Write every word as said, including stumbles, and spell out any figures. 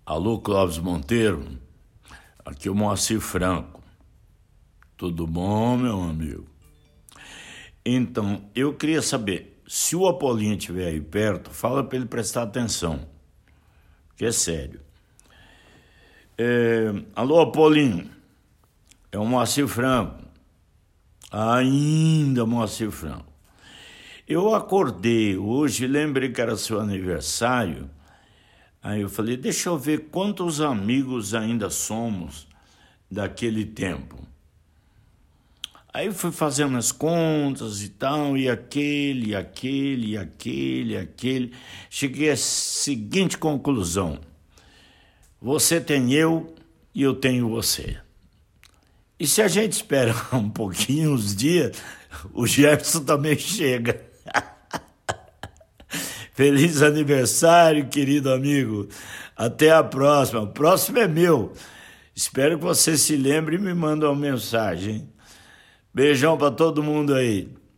Alô, Clóvis Monteiro, aqui é o Moacir Franco. Tudo bom, meu amigo? Então, eu queria saber, se o Apolinho estiver aí perto, fala para ele prestar atenção, que é sério. É, alô, Apolinho, é o Moacir Franco, ainda Moacir Franco. Eu acordei hoje, lembrei que era seu aniversário. Aí eu falei, deixa eu ver quantos amigos ainda somos daquele tempo. Aí fui fazendo as contas e tal, e aquele, e aquele, e aquele, e aquele. Cheguei à seguinte conclusão. Você tem eu e eu tenho você. E se a gente esperar um pouquinho, uns dias, o Jefferson também chega. Feliz aniversário, querido amigo. Até a próxima. O próximo é meu. Espero que você se lembre e me mande uma mensagem. Beijão para todo mundo aí.